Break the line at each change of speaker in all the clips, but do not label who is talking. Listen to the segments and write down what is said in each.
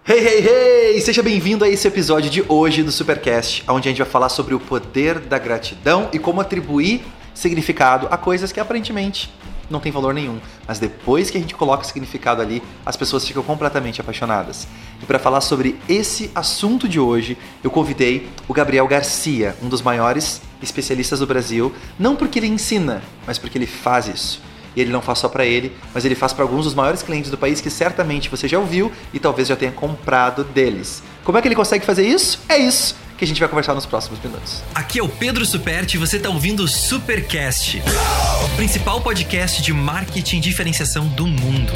Hey, hey, hey! Seja bem-vindo a esse episódio de hoje do Supercast, onde a gente vai falar sobre o poder da gratidão e como atribuir significado a coisas que aparentemente não tem valor nenhum, mas depois que a gente coloca o significado ali, as pessoas ficam completamente apaixonadas. E para falar sobre esse assunto de hoje, eu convidei o Gabriel Garcia, um dos maiores especialistas do Brasil, não porque ele ensina, mas porque ele faz isso. E ele não faz só para ele, mas ele faz para alguns dos maiores clientes do país que certamente você já ouviu e talvez já tenha comprado deles. Como é que ele consegue fazer isso? É isso que a gente vai conversar nos próximos minutos.
Aqui é o Pedro Superti e você está ouvindo o Supercast, o principal podcast de marketing e diferenciação do mundo.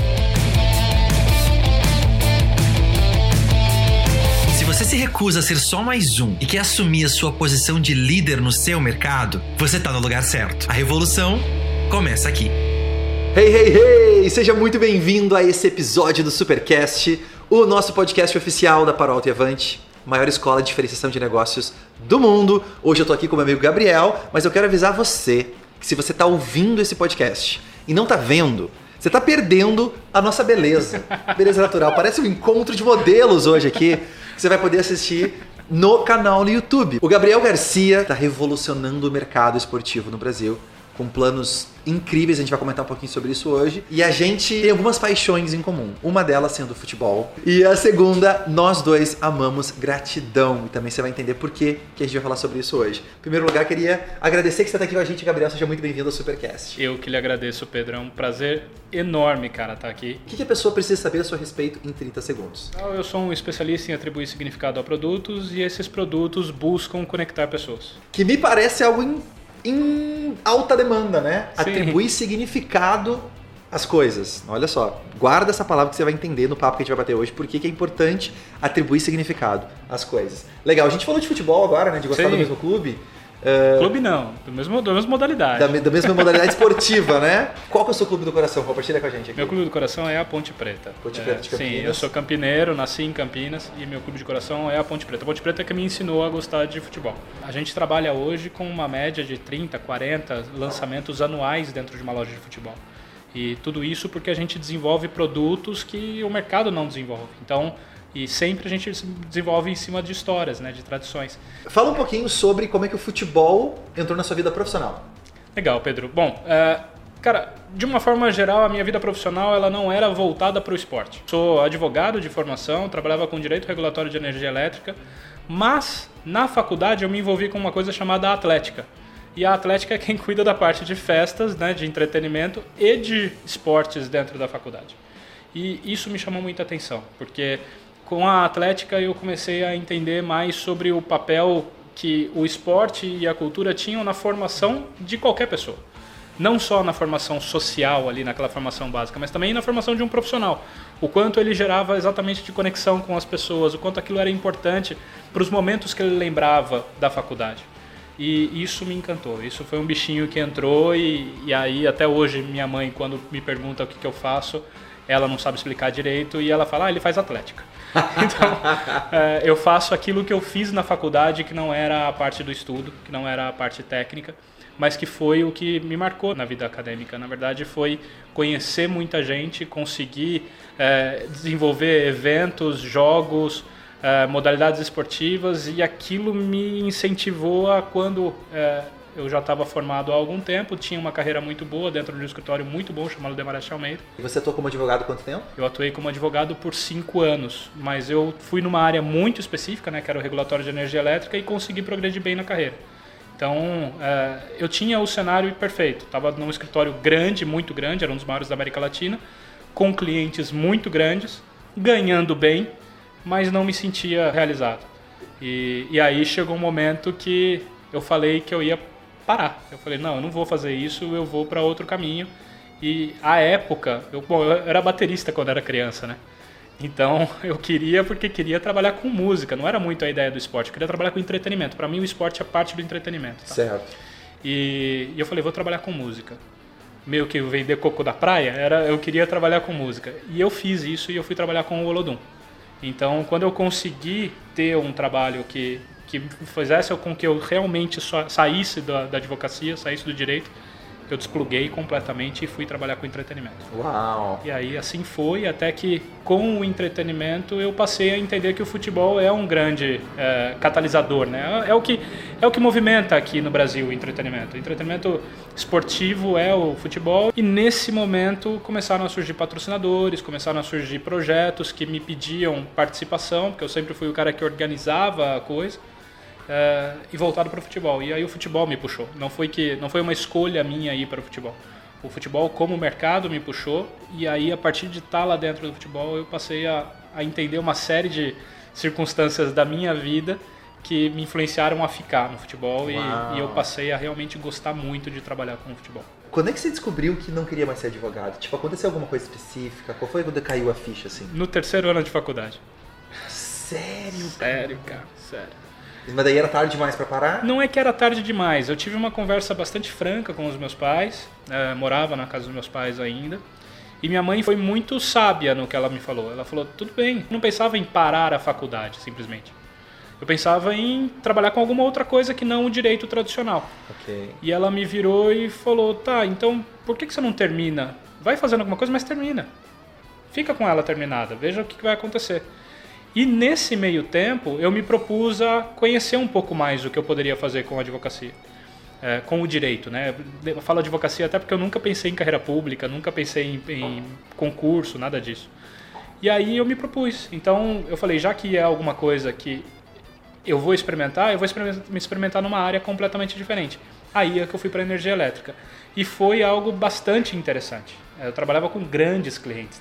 Se você se recusa a ser só mais um e quer assumir a sua posição de líder no seu mercado, você está no lugar certo. A revolução começa aqui.
Hey, hey, hey! Seja muito bem-vindo a esse episódio do Supercast, o nosso podcast oficial da Paralto e Avante, maior escola de diferenciação de negócios do mundo. Hoje eu tô aqui com o meu amigo Gabriel, mas eu quero avisar você que se você tá ouvindo esse podcast e não tá vendo, você tá perdendo a nossa beleza. Beleza natural. Parece um encontro de modelos hoje aqui, que você vai poder assistir no canal no YouTube. O Gabriel Garcia tá revolucionando o mercado esportivo no Brasil, com planos incríveis, a gente vai comentar um pouquinho sobre isso hoje. E a gente tem algumas paixões em comum, uma delas sendo o futebol. E a segunda, nós dois amamos gratidão. E também você vai entender por que a gente vai falar sobre isso hoje. Em primeiro lugar, queria agradecer que você está aqui com a gente, Gabriel. Seja muito bem-vindo ao Supercast.
Eu que lhe agradeço, Pedro. É um prazer enorme, cara, estar aqui.
O que a pessoa precisa saber a seu respeito em 30 segundos?
Eu sou um especialista em atribuir significado a produtos e esses produtos buscam conectar pessoas.
Que me parece algo em alta demanda, né?
Sim.
Atribuir significado às coisas. Olha só, guarda essa palavra que você vai entender no papo que a gente vai bater hoje, porque que é importante atribuir significado às coisas. Legal, a gente falou de futebol agora, né? De gostar do mesmo clube.
Clube não, da mesma modalidade.
Da mesma modalidade esportiva, né? Qual que é o seu clube do coração? Compartilha com a gente aqui.
Meu clube do coração é a Ponte Preta.
Ponte Preta de Campinas.
Sim, eu sou campineiro, nasci em Campinas e meu clube de coração é a Ponte Preta. A Ponte Preta é que me ensinou a gostar de futebol. A gente trabalha hoje com uma média de 30, 40 lançamentos anuais dentro de uma loja de futebol. E tudo isso porque a gente desenvolve produtos que o mercado não desenvolve. Então, e sempre a gente desenvolve em cima de histórias, né, de tradições.
Fala um pouquinho sobre como é que o futebol entrou na sua vida profissional.
Legal, Pedro. Bom, cara, de uma forma geral, a minha vida profissional ela não era voltada para o esporte. Sou advogado de formação, trabalhava com direito regulatório de energia elétrica, mas na faculdade eu me envolvi com uma coisa chamada atlética. E a atlética é quem cuida da parte de festas, né, de entretenimento e de esportes dentro da faculdade. E isso me chamou muita atenção, porque com a atlética eu comecei a entender mais sobre o papel que o esporte e a cultura tinham na formação de qualquer pessoa. Não só na formação social, ali naquela formação básica, mas também na formação de um profissional. O quanto ele gerava exatamente de conexão com as pessoas, o quanto aquilo era importante para os momentos que ele lembrava da faculdade. E isso me encantou, isso foi um bichinho que entrou e aí até hoje minha mãe, quando me pergunta o que eu faço, ela não sabe explicar direito e ela fala, ele faz atlética. Então, eu faço aquilo que eu fiz na faculdade, que não era a parte do estudo, que não era a parte técnica, mas que foi o que me marcou na vida acadêmica. Na verdade, foi conhecer muita gente, conseguir desenvolver eventos, jogos, modalidades esportivas, e aquilo me incentivou a quando eu já estava formado há algum tempo, tinha uma carreira muito boa dentro de um escritório muito bom chamado Demarest Almeida.
E você atuou como advogado há quanto tempo?
Eu atuei como advogado por 5 anos, mas eu fui numa área muito específica, né, que era o regulatório de energia elétrica, e consegui progredir bem na carreira. Então, eu tinha o cenário perfeito. Estava num escritório grande, muito grande, era um dos maiores da América Latina, com clientes muito grandes, ganhando bem, mas não me sentia realizado. E aí chegou um momento que eu falei que eu ia parar. Eu falei, não, eu não vou fazer isso, eu vou para outro caminho. E à época, eu era baterista quando era criança, né? Então eu porque queria trabalhar com música, não era muito a ideia do esporte, eu queria trabalhar com entretenimento. Para mim o esporte é parte do entretenimento. Tá?
Certo.
E eu falei, vou trabalhar com música. Meio que vender coco da praia, eu queria trabalhar com música. E eu fiz isso e eu fui trabalhar com o Olodum. Então quando eu consegui ter um trabalho que fizesse com que eu realmente saísse da advocacia, saísse do direito Eu despluguei completamente e fui trabalhar com entretenimento.
Uau!
E aí assim foi, até que com o entretenimento eu passei a entender que o futebol é um grande catalisador, né? É o que movimenta aqui no Brasil o entretenimento. O entretenimento esportivo é o futebol, e nesse momento começaram a surgir patrocinadores, começaram a surgir projetos que me pediam participação, porque eu sempre fui o cara que organizava a coisa. E voltado para o futebol. E aí o futebol me puxou. Não foi uma escolha minha ir para o futebol. O futebol como mercado me puxou, e aí a partir de estar lá dentro do futebol eu passei a entender uma série de circunstâncias da minha vida que me influenciaram a ficar no futebol, e eu passei a realmente gostar muito de trabalhar com o futebol.
Quando é que você descobriu que não queria mais ser advogado? Tipo, aconteceu alguma coisa específica? Qual foi quando caiu a ficha, assim?
No 3º ano de faculdade.
Sério?
Sério, cara, sério.
Mas daí era tarde demais pra parar?
Não é que era tarde demais. Eu tive uma conversa bastante franca com os meus pais. Morava na casa dos meus pais ainda. E minha mãe foi muito sábia no que ela me falou. Ela falou, tudo bem. Eu não pensava em parar a faculdade, simplesmente. Eu pensava em trabalhar com alguma outra coisa que não o direito tradicional.
Okay.
E ela me virou e falou, tá, então por que você não termina? Vai fazendo alguma coisa, mas termina. Fica com ela terminada. Veja o que vai acontecer. E nesse meio tempo, eu me propus a conhecer um pouco mais o que eu poderia fazer com a advocacia, com o direito, né? Eu falo advocacia até porque eu nunca pensei em carreira pública, nunca pensei em concurso, nada disso. E aí eu me propus. Então eu falei, já que é alguma coisa que eu vou me experimentar numa área completamente diferente. Aí é que eu fui para a energia elétrica. E foi algo bastante interessante. Eu trabalhava com grandes clientes,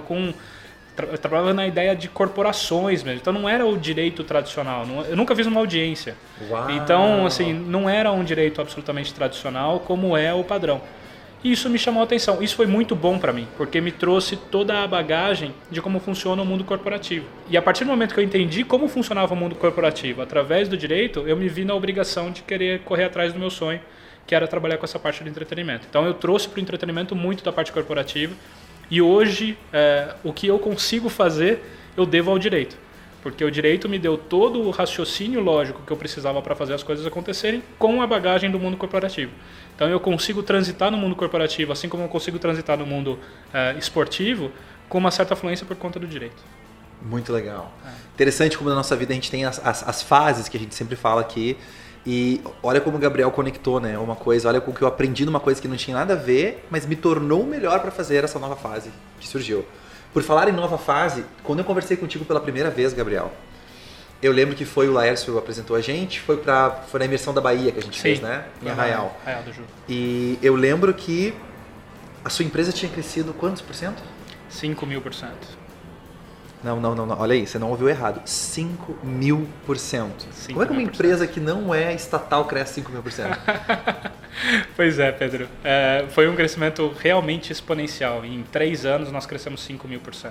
eu trabalhava na ideia de corporações mesmo, então não era o direito tradicional, eu nunca fiz uma audiência.
Uau.
Então assim, não era um direito absolutamente tradicional como é o padrão. E isso me chamou a atenção, isso foi muito bom para mim, porque me trouxe toda a bagagem de como funciona o mundo corporativo. E a partir do momento que eu entendi como funcionava o mundo corporativo através do direito, eu me vi na obrigação de querer correr atrás do meu sonho, que era trabalhar com essa parte do entretenimento. Então eu trouxe para o entretenimento muito da parte corporativa. E hoje, o que eu consigo fazer, eu devo ao direito. Porque o direito me deu todo o raciocínio lógico que eu precisava para fazer as coisas acontecerem com a bagagem do mundo corporativo. Então eu consigo transitar no mundo corporativo, assim como eu consigo transitar no mundo esportivo, com uma certa fluência por conta do direito.
Muito legal. Interessante como na nossa vida a gente tem as fases que a gente sempre fala aqui. E olha como o Gabriel conectou, né? Uma coisa, olha como que eu aprendi numa coisa que não tinha nada a ver, mas me tornou melhor para fazer essa nova fase que surgiu. Por falar em nova fase, quando eu conversei contigo pela primeira vez, Gabriel, eu lembro que foi o Laércio apresentou a gente, foi na imersão da Bahia que a gente fez, né? Em Arraial.
Arraial do Ju.
E eu lembro que a sua empresa tinha crescido quantos por cento?
5.000%.
Não, olha aí, você não ouviu errado. 5.000%. Como é que uma empresa que não é estatal cresce 5.000%?
Pois é, Pedro. Foi um crescimento realmente exponencial. Em 3 anos nós crescemos 5.000%.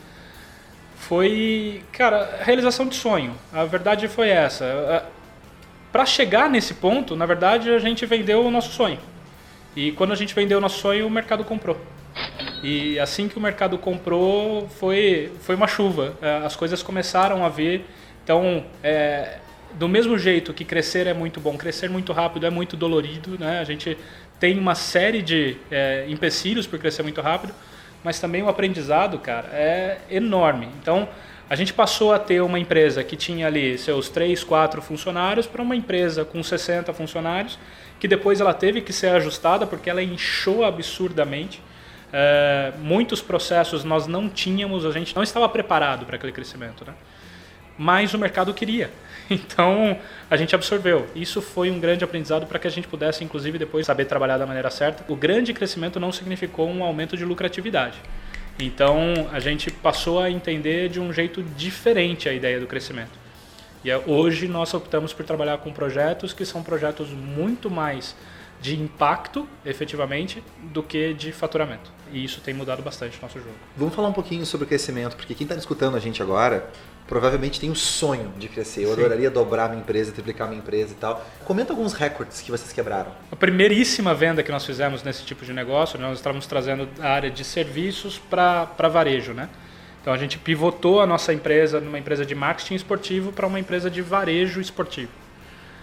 Foi, cara, realização de sonho. A verdade foi essa. Para chegar nesse ponto, na verdade, a gente vendeu o nosso sonho. E quando a gente vendeu o nosso sonho, o mercado comprou. E assim que o mercado comprou, foi uma chuva. As coisas começaram a vir. Então, do mesmo jeito que crescer é muito bom, crescer muito rápido é muito dolorido, né? A gente tem uma série de empecilhos por crescer muito rápido, mas também o aprendizado, cara, é enorme. Então, a gente passou a ter uma empresa que tinha ali seus 3, 4 funcionários para uma empresa com 60 funcionários, que depois ela teve que ser ajustada porque ela inchou absurdamente. Muitos processos nós não tínhamos, a gente não estava preparado para aquele crescimento, né? Mas o mercado queria, então a gente absorveu. Isso foi um grande aprendizado para que a gente pudesse, inclusive, depois saber trabalhar da maneira certa. O grande crescimento não significou um aumento de lucratividade, então a gente passou a entender de um jeito diferente a ideia do crescimento. E hoje nós optamos por trabalhar com projetos que são projetos muito mais de impacto, efetivamente, do que de faturamento. E isso tem mudado bastante o nosso jogo.
Vamos falar um pouquinho sobre o crescimento, porque quem está escutando a gente agora provavelmente tem o sonho de crescer. Eu adoraria dobrar minha empresa, triplicar minha empresa e tal. Comenta alguns recordes que vocês quebraram.
A primeiríssima venda que nós fizemos nesse tipo de negócio, nós estávamos trazendo a área de serviços para varejo, né? Então a gente pivotou a nossa empresa numa empresa de marketing esportivo para uma empresa de varejo esportivo.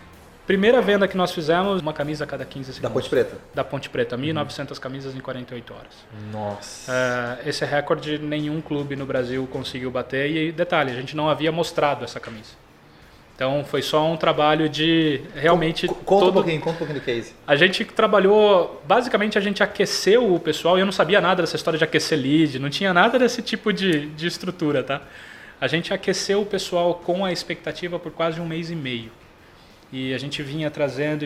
Primeira venda que nós fizemos, uma camisa a cada 15 segundos.
Da Ponte Preta?
Da Ponte Preta, 1.900 camisas em 48 horas.
Nossa.
Esse recorde nenhum clube no Brasil conseguiu bater. E detalhe, a gente não havia mostrado essa camisa. Então foi só um trabalho de realmente...
Conta um pouquinho do case.
A gente trabalhou, basicamente a gente aqueceu o pessoal, e eu não sabia nada dessa história de aquecer lead, não tinha nada desse tipo de estrutura, tá? A gente aqueceu o pessoal com a expectativa por quase 1 mês e meio. E a gente vinha trazendo.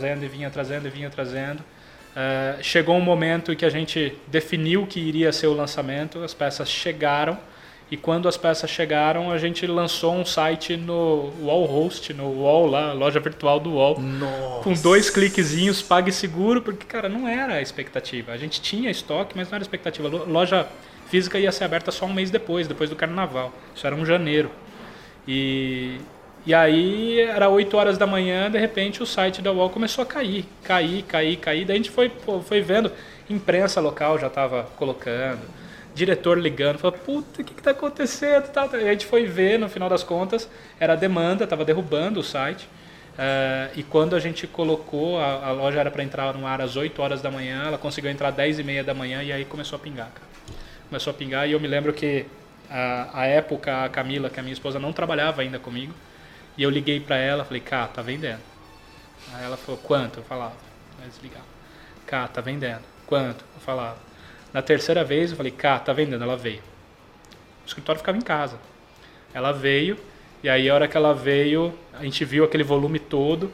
Chegou um momento em que a gente definiu que iria ser o lançamento, as peças chegaram, e quando as peças chegaram, a gente lançou um site no Wallhost, no Wall lá, a loja virtual do Wall.
Nossa.
Com 2 cliquezinhos, PagSeguro, porque, cara, não era a expectativa. A gente tinha estoque, mas não era a expectativa. A loja física ia ser aberta só um mês depois do Carnaval. Isso era em janeiro. E aí, era 8 horas da manhã, de repente, o site da Wall começou a cair. Daí a gente foi vendo, imprensa local já estava colocando, diretor ligando, falou, puta, o que está acontecendo? E a gente foi ver, no final das contas, era a demanda, estava derrubando o site. E quando a gente colocou, a loja era para entrar no ar às 8 horas da manhã, ela conseguiu entrar às 10h30 da manhã e aí começou a pingar, cara. Começou a pingar e eu me lembro que, a época, a Camila, que é a minha esposa, não trabalhava ainda comigo. E eu liguei pra ela, falei, cá, tá vendendo. Aí ela falou, quanto? Eu falava, vai desligar. Cá, tá vendendo. Quanto? Eu falava. Na terceira vez eu falei, cá, tá vendendo. Ela veio. O escritório ficava em casa. Ela veio, e aí a hora que ela veio, a gente viu aquele volume todo.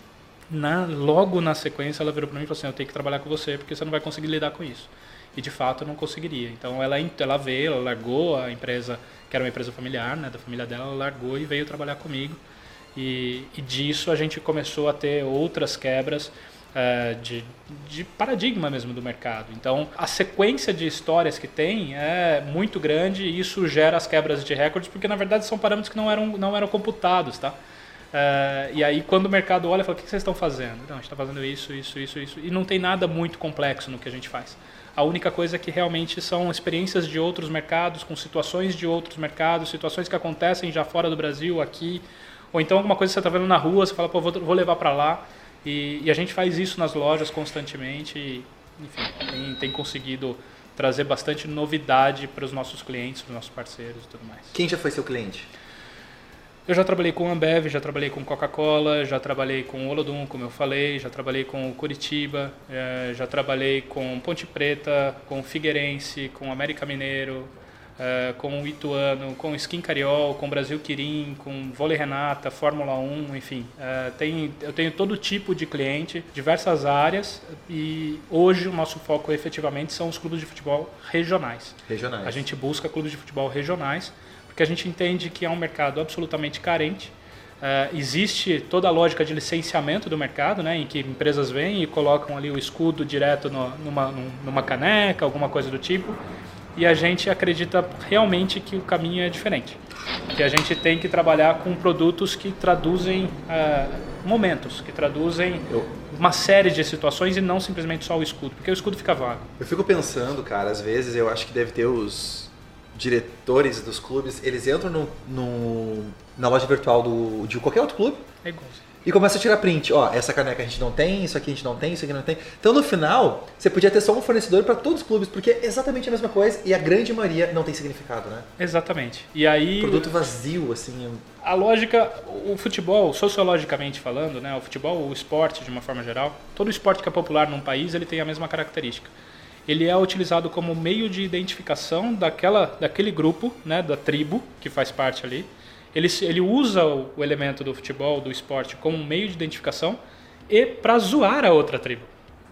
Logo na sequência ela virou pra mim e falou assim, eu tenho que trabalhar com você, porque você não vai conseguir lidar com isso. E de fato eu não conseguiria. Então ela veio, ela largou a empresa, que era uma empresa familiar, né, da família dela, ela largou e veio trabalhar comigo. E disso a gente começou a ter outras quebras de paradigma mesmo do mercado. Então a sequência de histórias que tem é muito grande e isso gera as quebras de recordes, porque na verdade são parâmetros que não eram computados, tá? E aí quando o mercado olha e fala, o que vocês estão fazendo? Não, a gente está fazendo isso. E não tem nada muito complexo no que a gente faz. A única coisa é que realmente são experiências de outros mercados, com situações de outros mercados, situações que acontecem já fora do Brasil, aqui, ou então alguma coisa que você está vendo na rua, você fala, pô, vou levar para lá. E a gente faz isso nas lojas constantemente e, enfim, tem conseguido trazer bastante novidade para os nossos clientes, para os nossos parceiros e tudo mais.
Quem já foi seu cliente?
Eu já trabalhei com Ambev, já trabalhei com Coca-Cola, já trabalhei com Olodum, como eu falei, já trabalhei com Curitiba, já trabalhei com Ponte Preta, com Figueirense, com América Mineiro, com Ituano, com Skin Cariol, com Brasil Quirim, com Vôlei Renata, Fórmula 1, enfim. Eu tenho todo tipo de cliente, diversas áreas, e hoje o nosso foco efetivamente são os clubes de futebol regionais. A gente busca clubes de futebol regionais, porque a gente entende que é um mercado absolutamente carente. Existe toda a lógica de licenciamento do mercado, né, em que empresas vêm e colocam ali o escudo direto numa caneca, alguma coisa do tipo, e a gente acredita realmente que o caminho é diferente, que a gente tem que trabalhar com produtos que traduzem momentos, que traduzem uma série de situações e não simplesmente só o escudo, porque o escudo fica vago.
Eu fico pensando, cara, às vezes eu acho que deve ter os diretores dos clubes, eles entram na loja virtual de qualquer outro clube e começam a tirar print. Ó, essa caneca a gente não tem, isso aqui a gente não tem, isso aqui não tem. Então no final, você podia ter só um fornecedor para todos os clubes, porque é exatamente a mesma coisa e a grande maioria não tem significado, né?
Exatamente. E aí...
Produto vazio, assim...
A lógica, o futebol, sociologicamente falando, né, o futebol, o esporte de uma forma geral, todo esporte que é popular num país, ele tem a mesma característica. Ele é utilizado como meio de identificação daquele grupo, né, da tribo que faz parte ali. Ele usa o elemento do futebol, do esporte, como um meio de identificação e para zoar a outra tribo.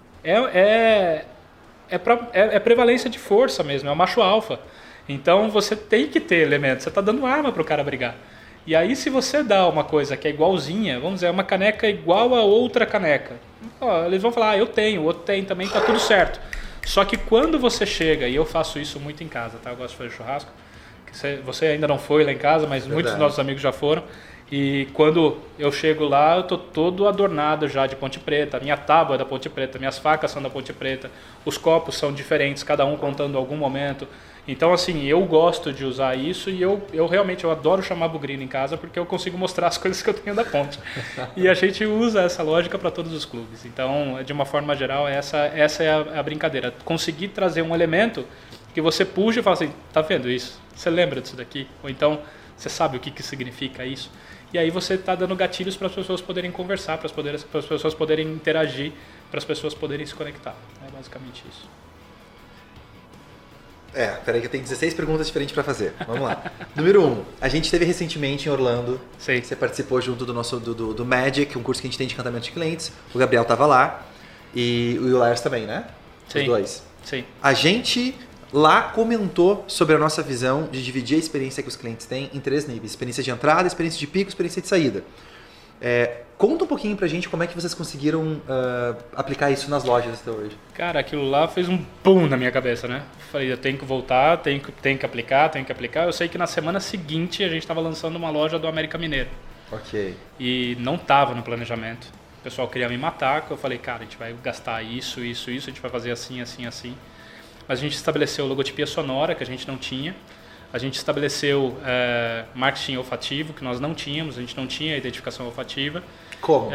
É prevalência de força mesmo, é o macho alfa. Então você tem que ter elementos, você está dando arma para o cara brigar. E aí se você dá uma coisa que é igualzinha, vamos dizer, uma caneca igual a outra caneca, eles vão falar, eu tenho, o outro tem também, está tudo certo. Só que quando você chega, e eu faço isso muito em casa, tá? Eu gosto de fazer churrasco, você ainda não foi lá em casa, mas muitos dos nossos amigos já foram, E quando eu chego lá, eu tô todo adornado já de Ponte Preta. A minha tábua é da Ponte Preta, minhas facas são da Ponte Preta, os copos são diferentes, cada um contando algum momento. Então, assim, eu gosto de usar isso e eu realmente adoro chamar bugrino em casa porque eu consigo mostrar as coisas que eu tenho da Ponte. E a gente usa essa lógica para todos os clubes. Então, de uma forma geral, essa é a brincadeira. Conseguir trazer um elemento que você puxa e fala assim, tá vendo isso? Você lembra disso daqui? Ou então, você sabe o que significa isso? E aí você está dando gatilhos para as pessoas poderem conversar, para as pessoas poderem interagir, para as pessoas poderem se conectar. É basicamente isso.
Peraí que eu tenho 16 perguntas diferentes para fazer. Vamos lá. Número 1. A gente esteve recentemente em Orlando.
Sim.
Você participou junto do nosso do Magic, um curso que a gente tem de encantamento de clientes. O Gabriel estava lá. E o Lars também, né?
Sim.
Os dois.
Sim.
A gente lá comentou sobre a nossa visão de dividir a experiência que os clientes têm em 3 níveis. Experiência de entrada, experiência de pico, experiência de saída. Conta um pouquinho pra gente como é que vocês conseguiram aplicar isso nas lojas até hoje.
Cara, aquilo lá fez um boom na minha cabeça, né? Falei, eu tenho que voltar, tenho que aplicar. Eu sei que na semana seguinte a gente estava lançando uma loja do América Mineiro.
Ok.
E não estava no planejamento. O pessoal queria me matar, eu falei, cara, a gente vai gastar isso, a gente vai fazer assim. Mas a gente estabeleceu logotipia sonora, que a gente não tinha. A gente estabeleceu marketing olfativo, que nós não tínhamos. A gente não tinha identificação olfativa.
Como?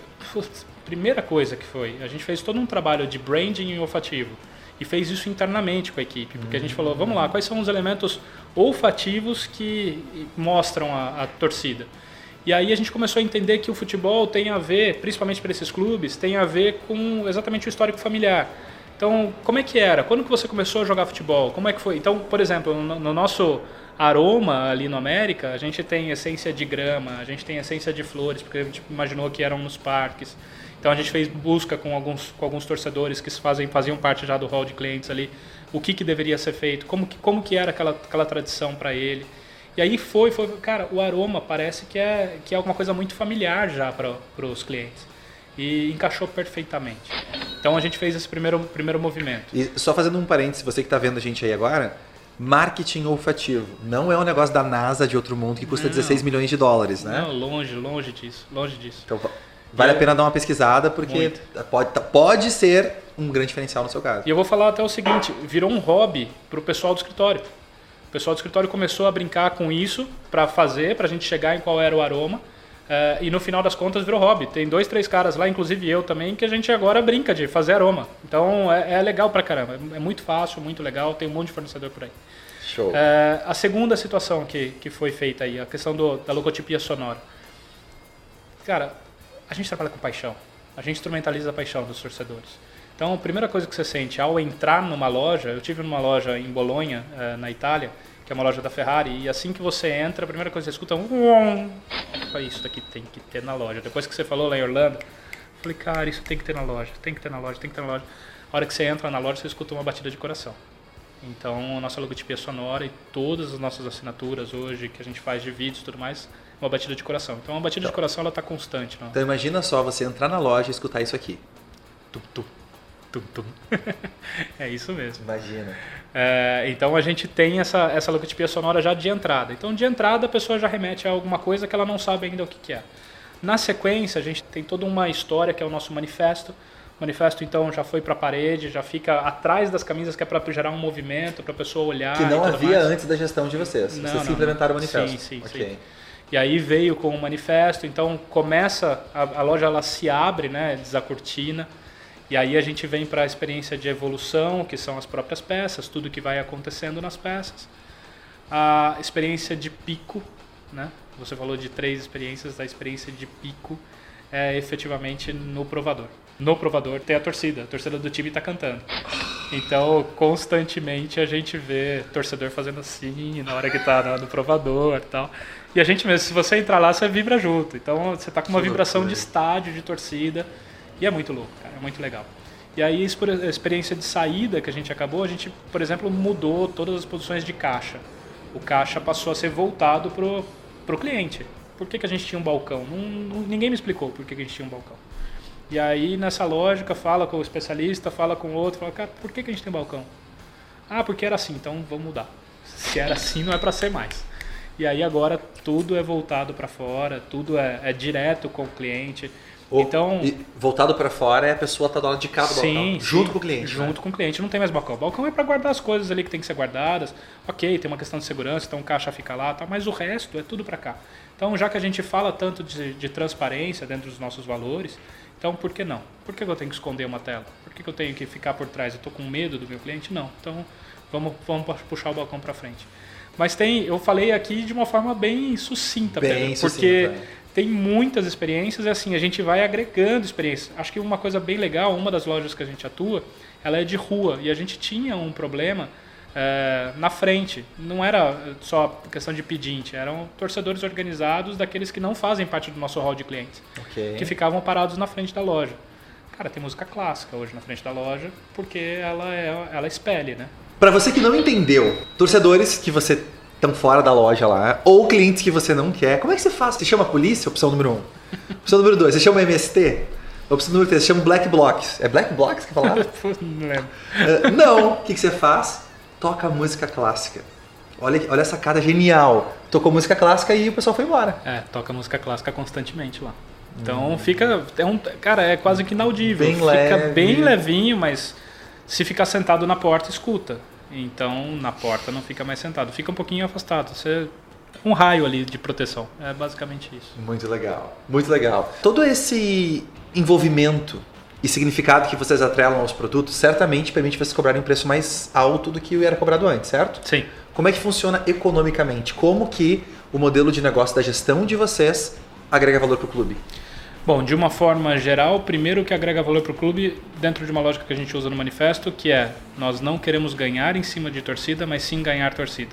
Primeira coisa que foi, a gente fez todo um trabalho de branding olfativo. E fez isso internamente com a equipe. Porque a gente falou, vamos lá, quais são os elementos olfativos que mostram a torcida? E aí a gente começou a entender que o futebol tem a ver, principalmente para esses clubes, tem a ver com exatamente o histórico familiar. Então, como é que era? Quando que você começou a jogar futebol? Como é que foi? Então, por exemplo, no nosso aroma ali no América, a gente tem essência de grama, a gente tem essência de flores, porque a gente imaginou que eram nos parques. Então, a gente fez busca com alguns torcedores que faziam parte já do hall de clientes ali, o que deveria ser feito, como que era aquela tradição para ele. E aí cara, o aroma parece que é alguma coisa muito familiar já para os clientes. E encaixou perfeitamente. Então a gente fez esse primeiro movimento.
E só fazendo um parênteses, você que está vendo a gente aí agora, marketing olfativo não é um negócio da NASA de outro mundo que custa 16 milhões de dólares, né?
Não, longe disso.
Então vale a pena dar uma pesquisada porque pode ser um grande diferencial no seu caso.
E eu vou falar até o seguinte, virou um hobby para o pessoal do escritório. O pessoal do escritório começou a brincar com isso para a gente chegar em qual era o aroma. E no final das contas virou hobby. Tem 2, 3 caras lá, inclusive eu também, que a gente agora brinca de fazer aroma. Então é legal pra caramba. É muito fácil, muito legal. Tem um monte de fornecedor por aí.
Show.
A segunda situação que foi feita aí, a questão da logotipia sonora. Cara, a gente trabalha com paixão. A gente instrumentaliza a paixão dos torcedores. Então a primeira coisa que você sente ao entrar numa loja, eu tive numa loja em Bolonha, na Itália, que é uma loja da Ferrari, e assim que você entra, a primeira coisa que você escuta é isso daqui tem que ter na loja. Depois que você falou lá em Orlando, eu falei, cara, isso tem que ter na loja, tem que ter na loja. A hora que você entra na loja, você escuta uma batida de coração. Então, a nossa logotipia sonora e todas as nossas assinaturas hoje, que a gente faz de vídeos e tudo mais, uma batida de coração. Então, a batida de coração, ela está constante. Não?
Então, imagina só você entrar na loja e escutar isso aqui.
Tum, tum, tum, tum. É isso mesmo.
Imagina.
Então a gente tem essa logotipia sonora já de entrada. Então de entrada a pessoa já remete a alguma coisa que ela não sabe ainda o que é. Na sequência a gente tem toda uma história que é o nosso manifesto. O manifesto então já foi para a parede, já fica atrás das camisas, que é para gerar um movimento, para a pessoa olhar.
Que não havia antes da gestão de vocês. Vocês implementaram o manifesto.
Sim.
Okay.
E aí veio com o manifesto, então começa, a loja ela se abre, né, desacortina. E aí a gente vem para a experiência de evolução, que são as próprias peças, tudo que vai acontecendo nas peças. A experiência de pico, né? Você falou de 3 experiências, a experiência de pico é efetivamente no provador. No provador tem a torcida do time está cantando. Então, constantemente a gente vê torcedor fazendo assim, na hora que está no provador e tal. E a gente mesmo, se você entrar lá, você vibra junto. Então, você está com uma vibração de estádio, de torcida. E é muito louco, cara, é muito legal. E aí, a experiência de saída que a gente acabou, a gente, por exemplo, mudou todas as posições de caixa. O caixa passou a ser voltado pro cliente. Por que a gente tinha um balcão? Ninguém me explicou por que a gente tinha um balcão. E aí, nessa lógica, fala com o especialista, fala com o outro, fala, cara, por que a gente tem balcão? Ah, porque era assim, então vamos mudar. Se era assim, não é para ser mais. E aí agora tudo é voltado para fora, tudo é direto com o cliente. Então,
e voltado para fora é a pessoa tá do lado de cá do balcão, junto com o cliente.
Junto com o cliente, não tem mais balcão. O balcão é para guardar as coisas ali que tem que ser guardadas. Ok, tem uma questão de segurança, então o caixa fica lá, tá, mas o resto é tudo para cá. Então, já que a gente fala tanto de transparência dentro dos nossos valores, então por que não? Por que eu tenho que esconder uma tela? Por que eu tenho que ficar por trás? Eu estou com medo do meu cliente? Não. Então, vamos puxar o balcão para frente. Mas eu falei aqui de uma forma bem sucinta, Pedro, porque tem muitas experiências e assim, a gente vai agregando experiências. Acho que uma coisa bem legal, uma das lojas que a gente atua, ela é de rua e a gente tinha um problema na frente. Não era só questão de pedinte, eram torcedores organizados daqueles que não fazem parte do nosso hall de clientes, que ficavam parados na frente da loja. Cara, tem música clássica hoje na frente da loja porque ela espelha, né?
Para você que não entendeu, torcedores que você estão fora da loja lá, ou clientes que você não quer, como é que você faz? Você chama a polícia, opção número 1. Opção número 2, você chama MST? Opção número 3, você chama Black Blocs. É Black Blocs que falaram?
Não lembro.
Não, o que você faz? Toca música clássica. Olha essa cara genial. Tocou música clássica e o pessoal foi embora.
Toca música clássica constantemente lá. Então fica, cara, é quase que inaudível.
Fica
bem levinho, mas se ficar sentado na porta, escuta. Então, na porta não fica mais sentado, fica um pouquinho afastado. Um raio ali de proteção. É basicamente isso.
Muito legal, muito legal. Todo esse envolvimento e significado que vocês atrelam aos produtos certamente permite vocês cobrarem um preço mais alto do que era cobrado antes, certo?
Sim.
Como é que funciona economicamente? Como que o modelo de negócio da gestão de vocês agrega valor para o clube?
Bom, de uma forma geral, primeiro que agrega valor para o clube, dentro de uma lógica que a gente usa no manifesto, que é, nós não queremos ganhar em cima de torcida, mas sim ganhar torcida.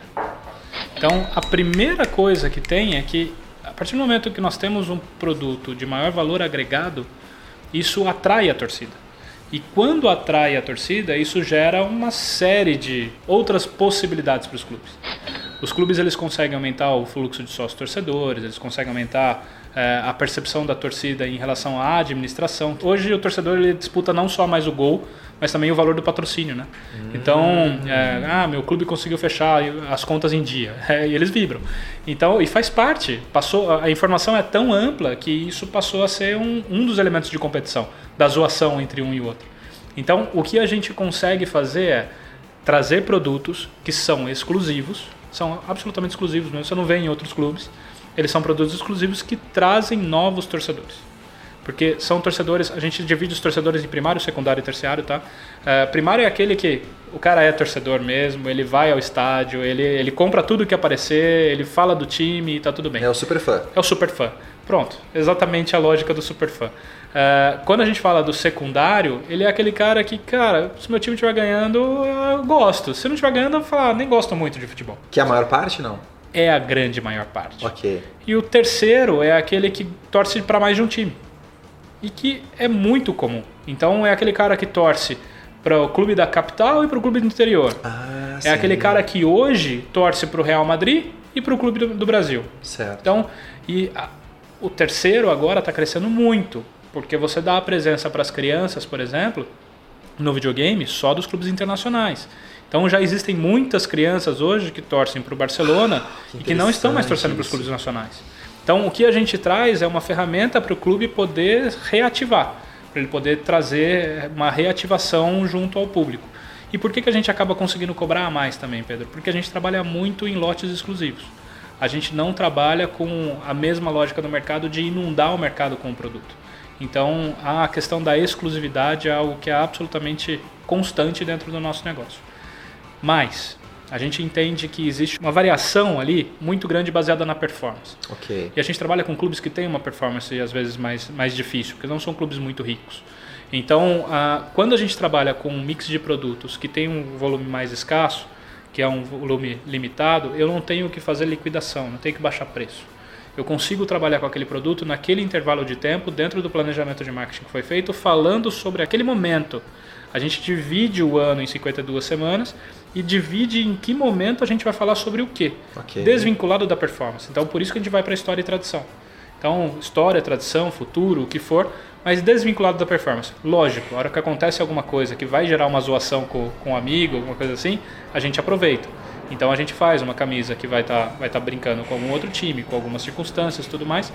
Então, a primeira coisa que tem é que, a partir do momento que nós temos um produto de maior valor agregado, isso atrai a torcida. E quando atrai a torcida, isso gera uma série de outras possibilidades para os clubes. Os clubes eles conseguem aumentar o fluxo de sócios torcedores, eles conseguem aumentar a percepção da torcida em relação à administração. Hoje o torcedor ele disputa não só mais o gol, mas também o valor do patrocínio, né? Então, meu clube conseguiu fechar as contas em dia, e eles vibram. Então, e faz parte, a informação é tão ampla que isso passou a ser um dos elementos de competição, da zoação entre um e o outro. Então, o que a gente consegue fazer é trazer produtos que são exclusivos, são absolutamente exclusivos mesmo, você não vê em outros clubes. Eles são produtos exclusivos que trazem novos torcedores. Porque são torcedores, a gente divide os torcedores em primário, secundário e terciário, tá? Primário é aquele que o cara é torcedor mesmo, ele vai ao estádio, ele compra tudo que aparecer, ele fala do time e tá tudo bem.
É o super fã.
É o super fã. Pronto, exatamente a lógica do super fã. Quando a gente fala do secundário, ele é aquele cara que, cara, se meu time estiver ganhando, eu gosto. Se não estiver ganhando, eu falo, nem gosto muito de futebol.
Que é a maior parte, não?
É a grande maior parte.
Ok.
E o terceiro é aquele que torce para mais de um time. E que é muito comum. Então é aquele cara que torce para o clube da capital e para o clube do interior.
Sim.
Aquele cara que hoje torce para o Real Madrid e para o clube do Brasil.
Certo.
Então, o terceiro agora está crescendo muito. Porque você dá a presença para as crianças, por exemplo, no videogame, só dos clubes internacionais. Então já existem muitas crianças hoje que torcem para o Barcelona e que não estão mais torcendo para os clubes nacionais. Então o que a gente traz é uma ferramenta para o clube poder reativar, para ele poder trazer uma reativação junto ao público. E por que a gente acaba conseguindo cobrar a mais também, Pedro? Porque a gente trabalha muito em lotes exclusivos. A gente não trabalha com a mesma lógica do mercado de inundar o mercado com o produto. Então a questão da exclusividade é algo que é absolutamente constante dentro do nosso negócio. Mas a gente entende que existe uma variação ali muito grande baseada na performance.
Okay.
E a gente trabalha com clubes que têm uma performance às vezes mais difícil, porque não são clubes muito ricos. Então, quando a gente trabalha com um mix de produtos que tem um volume mais escasso, que é um volume limitado, eu não tenho que fazer liquidação, não tenho que baixar preço. Eu consigo trabalhar com aquele produto naquele intervalo de tempo, dentro do planejamento de marketing que foi feito, falando sobre aquele momento. A gente divide o ano em 52 semanas e divide em que momento a gente vai falar sobre o quê.
Okay.
Desvinculado da performance. Então, por isso que a gente vai para história e tradição. Então, história, tradição, futuro, o que for, mas desvinculado da performance. Lógico, a hora que acontece alguma coisa que vai gerar uma zoação com um amigo, alguma coisa assim, a gente aproveita. Então a gente faz uma camisa que vai tá brincando com algum outro time, com algumas circunstâncias e tudo mais,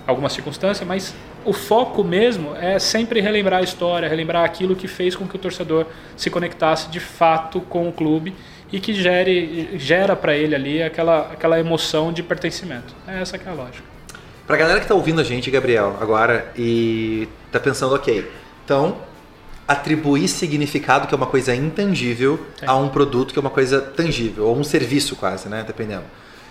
mas o foco mesmo é sempre relembrar a história, relembrar aquilo que fez com que o torcedor se conectasse de fato com o clube e que gera para ele ali aquela emoção de pertencimento. Essa que é a lógica.
Pra galera que tá ouvindo a gente, Gabriel, agora, e tá pensando, ok, então atribuir significado, que é uma coisa intangível, sim, a um produto que é uma coisa tangível, ou um serviço quase, né, dependendo.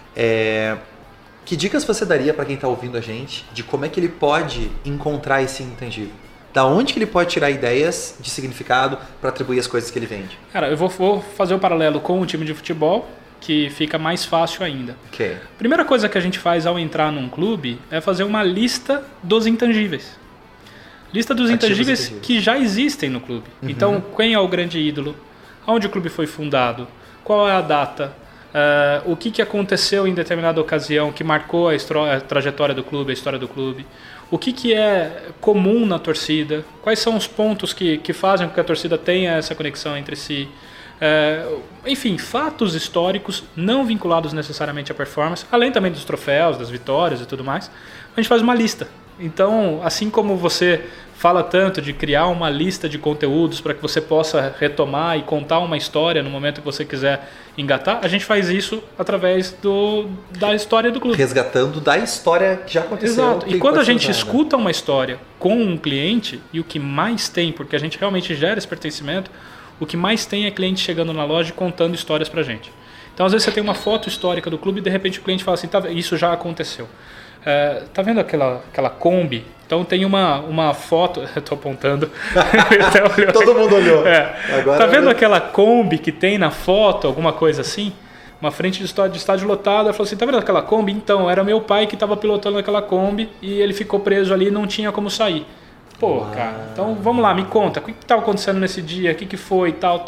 Que dicas você daria para quem está ouvindo a gente de como é que ele pode encontrar esse intangível? Da onde que ele pode tirar ideias de significado para atribuir as coisas que ele vende?
Cara, eu vou fazer o paralelo com o time de futebol, que fica mais fácil ainda.
Okay.
Primeira coisa que a gente faz ao entrar num clube é fazer uma lista dos intangíveis. Lista dos intangíveis que já existem no clube. Uhum. Então, quem é o grande ídolo? Onde o clube foi fundado? Qual é a data? O que aconteceu em determinada ocasião que marcou a trajetória do clube, a história do clube? O que é comum na torcida? Quais são os pontos que fazem com que a torcida tenha essa conexão entre si? Enfim, fatos históricos não vinculados necessariamente à performance, além também dos troféus, das vitórias e tudo mais. A gente faz uma lista. Então, assim como você fala tanto de criar uma lista de conteúdos para que você possa retomar e contar uma história no momento que você quiser engatar, a gente faz isso através da história do clube.
Resgatando da história que já aconteceu.
Exato. E quando a gente escuta uma história com um cliente, e o que mais tem, porque a gente realmente gera esse pertencimento, o que mais tem é cliente chegando na loja e contando histórias pra gente. Então, às vezes você tem uma foto histórica do clube e de repente o cliente fala assim, tá, isso já aconteceu. Tá vendo aquela Kombi? Então tem uma foto, eu tô apontando.
Todo mundo olhou.
Agora tá vendo aquela Kombi que tem na foto, alguma coisa assim? Uma frente de estádio lotado, ela falou assim, tá vendo aquela Kombi? Então, era meu pai que estava pilotando aquela Kombi e ele ficou preso ali e não tinha como sair. Pô, cara, então vamos lá, me conta, o que estava acontecendo nesse dia, o que foi, tal.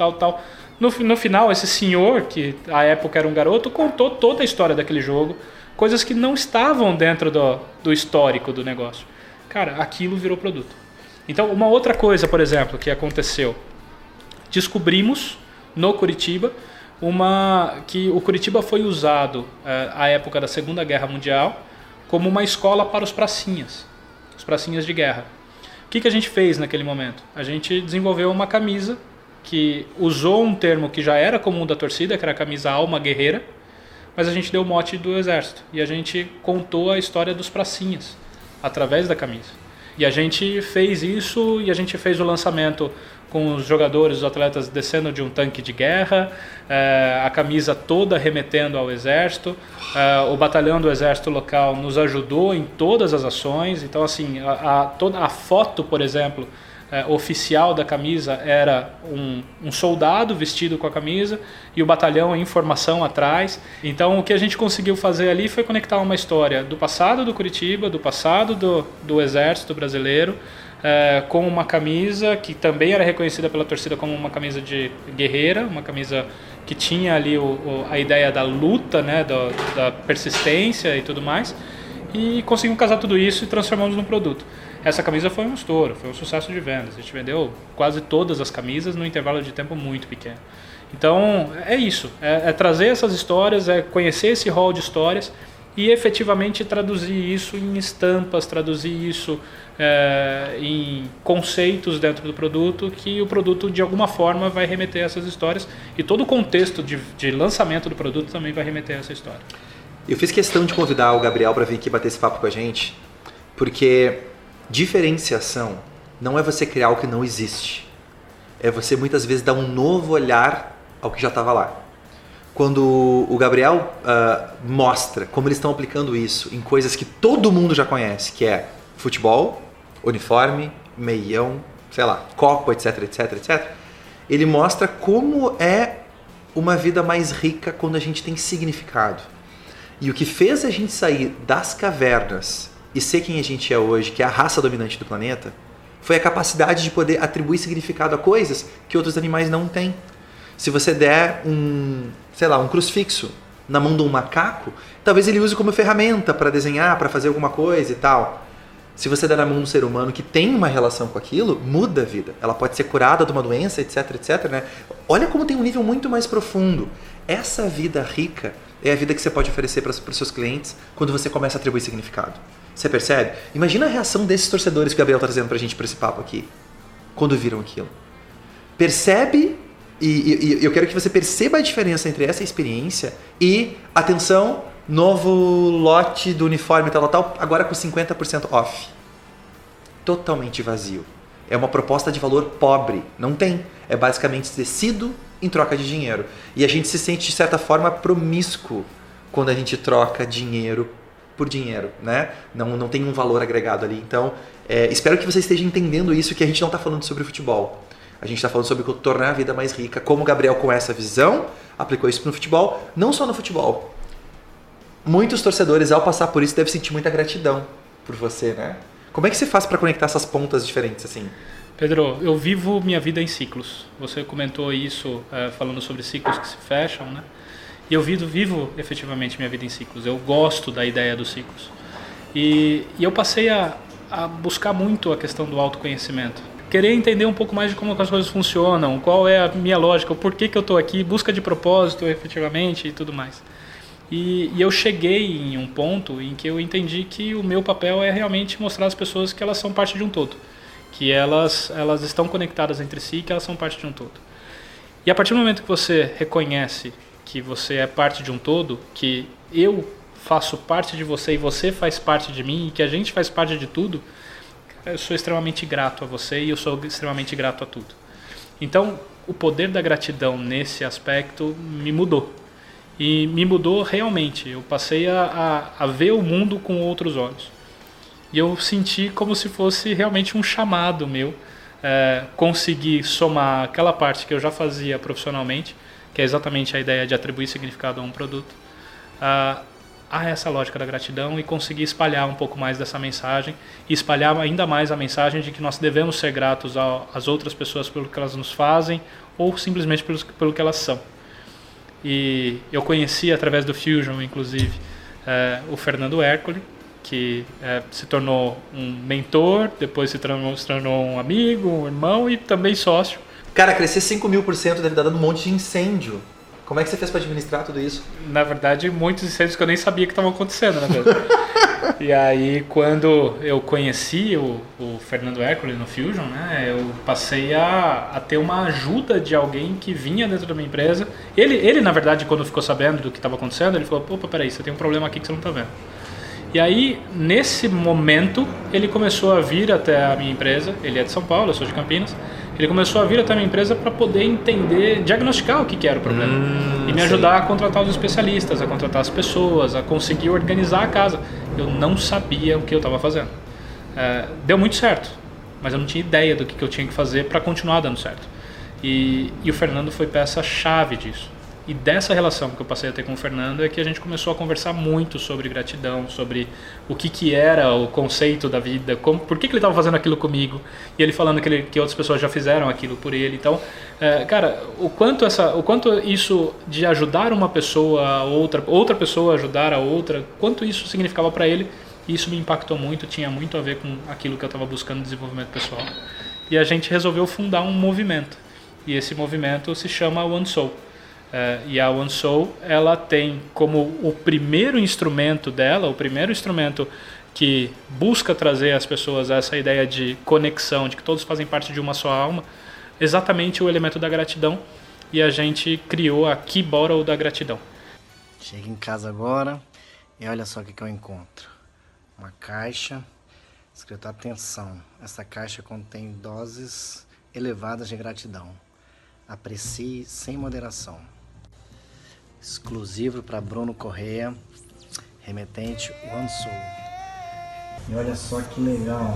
No final, esse senhor, que à época era um garoto, contou toda a história daquele jogo, coisas que não estavam dentro do histórico do negócio. Cara, aquilo virou produto. Então, uma outra coisa, por exemplo, que aconteceu, descobrimos no Curitiba que o Curitiba foi usado à época da Segunda Guerra Mundial como uma escola para os pracinhas de guerra. O que a gente fez naquele momento? A gente desenvolveu uma camisa que usou um termo que já era comum da torcida, que era a camisa Alma Guerreira, mas a gente deu o mote do exército e a gente contou a história dos pracinhas através da camisa. E a gente fez isso e a gente fez o lançamento com os jogadores, os atletas descendo de um tanque de guerra, a camisa toda remetendo ao exército, o batalhão do exército local nos ajudou em todas as ações. Então, assim, toda a foto, por exemplo, oficial da camisa era um soldado vestido com a camisa e o batalhão em formação atrás. Então, o que a gente conseguiu fazer ali foi conectar uma história do passado do Curitiba, do passado do exército brasileiro, com uma camisa que também era reconhecida pela torcida como uma camisa de guerreira, uma camisa que tinha ali a ideia da luta, né, da persistência e tudo mais, e conseguimos casar tudo isso e transformamos num produto. Essa camisa foi um estouro, foi um sucesso de vendas. A gente vendeu quase todas as camisas num intervalo de tempo muito pequeno. Então, é isso. É trazer essas histórias, é conhecer esse rol de histórias e efetivamente traduzir isso em estampas, traduzir isso em conceitos dentro do produto, que o produto de alguma forma vai remeter a essas histórias e todo o contexto de lançamento do produto também vai remeter a essa história.
Eu fiz questão de convidar o Gabriel para vir aqui bater esse papo com a gente, porque diferenciação não é você criar algo que não existe, é você muitas vezes dar um novo olhar ao que já estava lá. Quando o Gabriel mostra como eles estão aplicando isso em coisas que todo mundo já conhece, que é futebol, uniforme, meião, sei lá, copo, etc, ele mostra como é uma vida mais rica quando a gente tem significado. E o que fez a gente sair das cavernas e ser quem a gente é hoje, que é a raça dominante do planeta, foi a capacidade de poder atribuir significado a coisas que outros animais não têm. Se você der um crucifixo na mão de um macaco, talvez ele use como ferramenta para desenhar, para fazer alguma coisa e tal. Se você der na mão de um ser humano que tem uma relação com aquilo, muda a vida. Ela pode ser curada de uma doença, etc, né? Olha como tem um nível muito mais profundo. Essa vida rica é a vida que você pode oferecer para os seus clientes quando você começa a atribuir significado. Você percebe? Imagina a reação desses torcedores que o Gabriel está trazendo para a gente para esse papo aqui, quando viram aquilo. Percebe, e eu quero que você perceba a diferença entre essa experiência e, atenção, novo lote do uniforme tal, agora com 50% off. Totalmente vazio. É uma proposta de valor pobre. Não tem. É basicamente tecido em troca de dinheiro. E a gente se sente, de certa forma, promíscuo quando a gente troca dinheiro por dinheiro, né? Não tem um valor agregado ali. Então, espero que você esteja entendendo isso, que a gente não está falando sobre futebol. A gente está falando sobre tornar a vida mais rica, como o Gabriel, com essa visão, aplicou isso no futebol. Não só no futebol. Muitos torcedores, ao passar por isso, devem sentir muita gratidão por você, né? Como é que você faz para conectar essas pontas diferentes assim?
Pedro, eu vivo minha vida em ciclos. Você comentou isso falando sobre ciclos que se fecham, né? E eu vivo efetivamente minha vida em ciclos. Eu gosto da ideia dos ciclos. E eu passei a buscar muito a questão do autoconhecimento. Querer entender um pouco mais de como as coisas funcionam, qual é a minha lógica, o porquê que eu estou aqui, busca de propósito efetivamente e tudo mais. E eu cheguei em um ponto em que eu entendi que o meu papel é realmente mostrar às pessoas que elas são parte de um todo. Que elas estão conectadas entre si e que elas são parte de um todo. E a partir do momento que você reconhece que você é parte de um todo, que eu faço parte de você e você faz parte de mim e que a gente faz parte de tudo, eu sou extremamente grato a você e eu sou extremamente grato a tudo. Então, o poder da gratidão nesse aspecto me mudou. E me mudou realmente. Eu passei a ver o mundo com outros olhos. E eu senti como se fosse realmente um chamado meu, conseguir somar aquela parte que eu já fazia profissionalmente, que é exatamente a ideia de atribuir significado a um produto, a essa lógica da gratidão e conseguir espalhar um pouco mais dessa mensagem e espalhar ainda mais a mensagem de que nós devemos ser gratos às outras pessoas pelo que elas nos fazem ou simplesmente pelo que elas são. E eu conheci através do Fusion, inclusive, o Fernando Ercole, que se tornou um mentor, depois se tornou um amigo, um irmão e também sócio.
Cara, crescer 5.000% deve estar dando um monte de incêndio. Como é que você fez para administrar tudo isso?
Na verdade, muitos incêndios que eu nem sabia que estavam acontecendo, na verdade. E aí, quando eu conheci o Fernando Ercole no Fusion, né, eu passei a ter uma ajuda de alguém que vinha dentro da minha empresa. Ele, na verdade, quando ficou sabendo do que estava acontecendo, ele falou, opa, peraí, você tem um problema aqui que você não está vendo. E aí, nesse momento, ele começou a vir até a minha empresa. Ele é de São Paulo, eu sou de Campinas. Ele começou a vir até a minha empresa para poder entender, diagnosticar o que era o problema. E me ajudar a contratar os especialistas, a contratar as pessoas, a conseguir organizar a casa. Eu não sabia o que eu estava fazendo. Deu muito certo, mas eu não tinha ideia do que eu tinha que fazer para continuar dando certo. E o Fernando foi peça-chave disso. E dessa relação que eu passei a ter com o Fernando é que a gente começou a conversar muito sobre gratidão, sobre o que era o conceito da vida, por que ele estava fazendo aquilo comigo, e ele falando que outras pessoas já fizeram aquilo por ele. Então, cara, o quanto isso de ajudar uma pessoa, outra pessoa ajudar a outra, quanto isso significava para ele, isso me impactou muito, tinha muito a ver com aquilo que eu estava buscando, desenvolvimento pessoal. E a gente resolveu fundar um movimento, e esse movimento se chama One Soul. E a One Soul, ela tem como o primeiro instrumento dela, o primeiro instrumento que busca trazer às pessoas essa ideia de conexão, de que todos fazem parte de uma só alma, exatamente o elemento da gratidão, e a gente criou a Key Bottle da gratidão.
Chego em casa agora e olha só o que eu encontro. Uma caixa escrito atenção. Essa caixa contém doses elevadas de gratidão. Aprecie sem moderação. Exclusivo para Bruno Correia, remetente One Soul. E olha só que legal.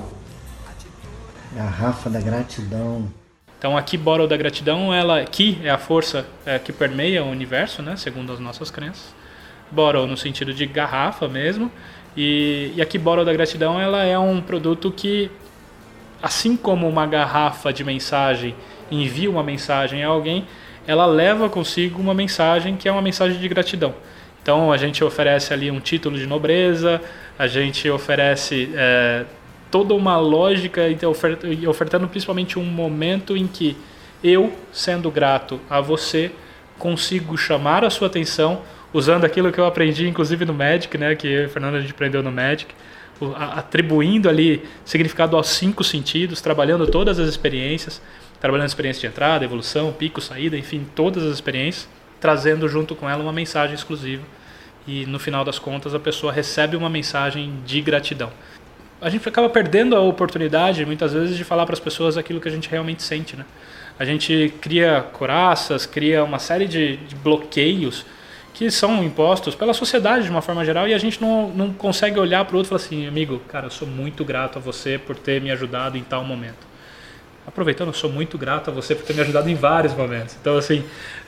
Garrafa da gratidão.
Então a Key Bottle da gratidão, Key é a força que permeia o universo, né, segundo as nossas crenças. Bottle no sentido de garrafa mesmo. E a Key Bottle da gratidão, ela é um produto que, assim como uma garrafa de mensagem envia uma mensagem a alguém, ela leva consigo uma mensagem que é uma mensagem de gratidão. Então a gente oferece ali um título de nobreza, a gente oferece toda uma lógica, ofertando principalmente um momento em que eu, sendo grato a você, consigo chamar a sua atenção usando aquilo que eu aprendi, inclusive no Magic, né, que eu e o Fernando a gente aprendeu no Magic, atribuindo ali significado aos 5 sentidos, trabalhando todas as experiências, trabalhando a experiência de entrada, evolução, pico, saída, enfim, todas as experiências, trazendo junto com ela uma mensagem exclusiva. E no final das contas a pessoa recebe uma mensagem de gratidão. A gente acaba perdendo a oportunidade muitas vezes de falar para as pessoas aquilo que a gente realmente sente, né? A gente cria couraças, cria uma série de bloqueios que são impostos pela sociedade de uma forma geral, e a gente não consegue olhar para o outro e falar assim: amigo, cara, eu sou muito grato a você por ter me ajudado em tal momento. Aproveitando, eu sou muito grato a você por ter me ajudado em vários momentos. Então, assim,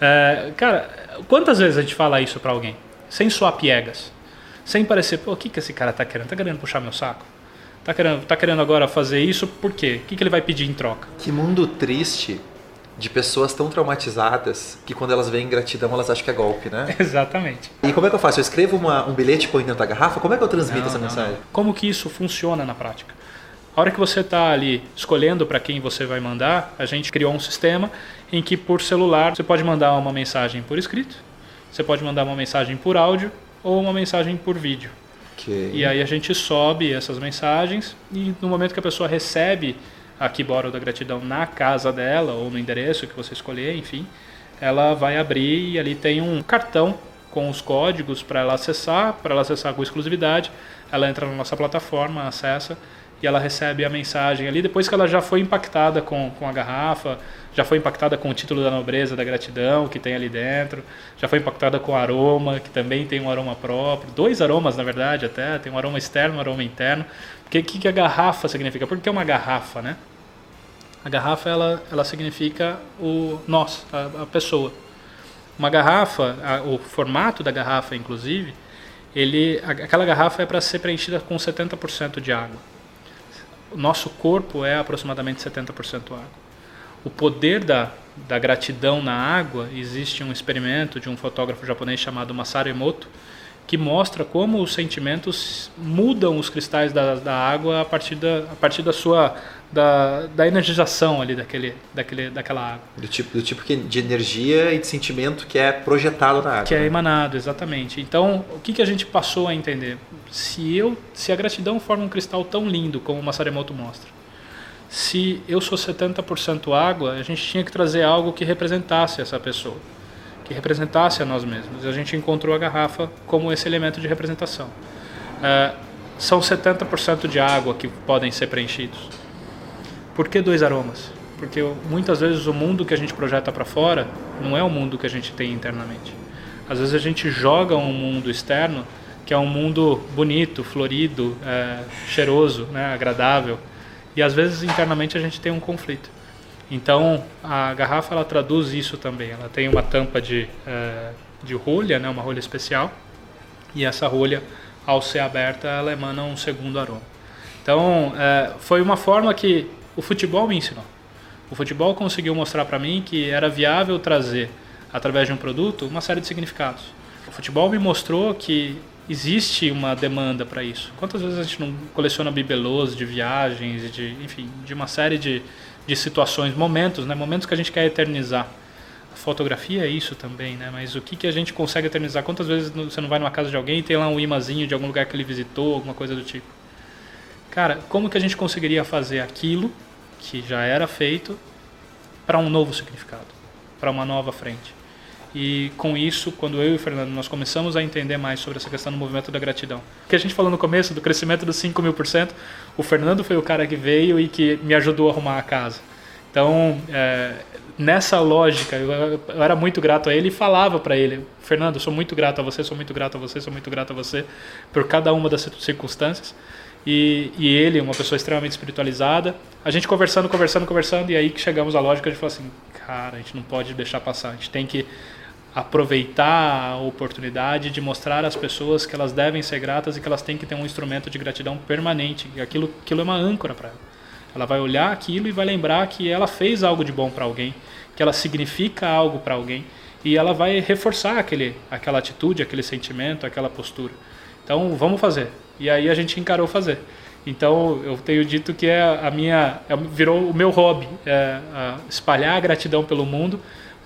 cara, quantas vezes a gente fala isso para alguém? Sem soar piegas, sem parecer, pô, o que esse cara tá querendo? Tá querendo puxar meu saco? Tá querendo agora fazer isso por quê? O que ele vai pedir em troca?
Que mundo triste de pessoas tão traumatizadas que quando elas veem gratidão elas acham que é golpe, né?
Exatamente.
E como é que eu faço? Eu escrevo um bilhete e põe dentro da garrafa? Como é que eu transmito essa mensagem?
Como que isso funciona na prática? A hora que você está ali escolhendo para quem você vai mandar, a gente criou um sistema em que por celular você pode mandar uma mensagem por escrito, você pode mandar uma mensagem por áudio ou uma mensagem por vídeo.
Okay.
E aí a gente sobe essas mensagens e no momento que a pessoa recebe a Kiboro da Gratidão na casa dela ou no endereço que você escolher, enfim, ela vai abrir e ali tem um cartão com os códigos para ela acessar com exclusividade. Ela entra na nossa plataforma, acessa e ela recebe a mensagem ali depois que ela já foi impactada com a garrafa, já foi impactada com o título da nobreza da gratidão que tem ali dentro, já foi impactada com o aroma, que também tem um aroma próprio, 2 aromas na verdade até, tem um aroma externo e um aroma interno. O que a garrafa significa? Por que é uma garrafa, né? A garrafa ela significa o nós, a pessoa. Uma garrafa, o formato da garrafa inclusive, aquela garrafa é para ser preenchida com 70% de água. O nosso corpo é aproximadamente 70% água. O poder da gratidão na água, existe um experimento de um fotógrafo japonês chamado Masaru Emoto, que mostra como os sentimentos mudam os cristais da água a partir da energização ali daquela água. Do
tipo de energia e de sentimento que é projetado na água.
Que é emanado, exatamente. Então, o que a gente passou a entender? Se a gratidão forma um cristal tão lindo como o Masaru Emoto mostra, se eu sou 70% água, a gente tinha que trazer algo que representasse essa pessoa, que representasse a nós mesmos. A gente encontrou a garrafa como esse elemento de representação. São 70% de água que podem ser preenchidos. Por que 2 aromas? Porque muitas vezes o mundo que a gente projeta para fora não é o mundo que a gente tem internamente. Às vezes a gente joga um mundo externo que é um mundo bonito, florido, cheiroso, né, agradável. E às vezes internamente a gente tem um conflito. Então a garrafa ela traduz isso também. Ela tem uma tampa de rolha, né, uma rolha especial. E essa rolha, ao ser aberta, ela emana um segundo aroma. Então foi uma forma que o futebol me ensinou. O futebol conseguiu mostrar para mim que era viável trazer, através de um produto, uma série de significados. O futebol me mostrou que existe uma demanda para isso. Quantas vezes a gente não coleciona bibelôs de viagens, de uma série de situações, momentos, né? Momentos que a gente quer eternizar. A fotografia é isso também, né? Mas o que a gente consegue eternizar? Quantas vezes você não vai numa casa de alguém e tem lá um imãzinho de algum lugar que ele visitou, alguma coisa do tipo? Cara, como que a gente conseguiria fazer aquilo que já era feito para um novo significado, para uma nova frente? E com isso, quando eu e o Fernando nós começamos a entender mais sobre essa questão do movimento da gratidão, o que a gente falou no começo do crescimento dos 5.000%, o Fernando foi o cara que veio e que me ajudou a arrumar a casa. Então, nessa lógica, eu era muito grato a ele e falava para ele: Fernando, eu sou muito grato a você, sou muito grato a você, sou muito grato a você por cada uma das circunstâncias. E ele, uma pessoa extremamente espiritualizada, a gente conversando, e aí que chegamos à lógica de falar assim: cara, a gente não pode deixar passar, a gente tem que aproveitar a oportunidade de mostrar às pessoas que elas devem ser gratas e que elas têm que ter um instrumento de gratidão permanente, e aquilo é uma âncora para ela. Ela vai olhar aquilo e vai lembrar que ela fez algo de bom para alguém, que ela significa algo para alguém, e ela vai reforçar aquela atitude, aquele sentimento, aquela postura. Então, vamos fazer. E aí a gente encarou fazer. Então, eu tenho dito que virou o meu hobby, espalhar a gratidão pelo mundo,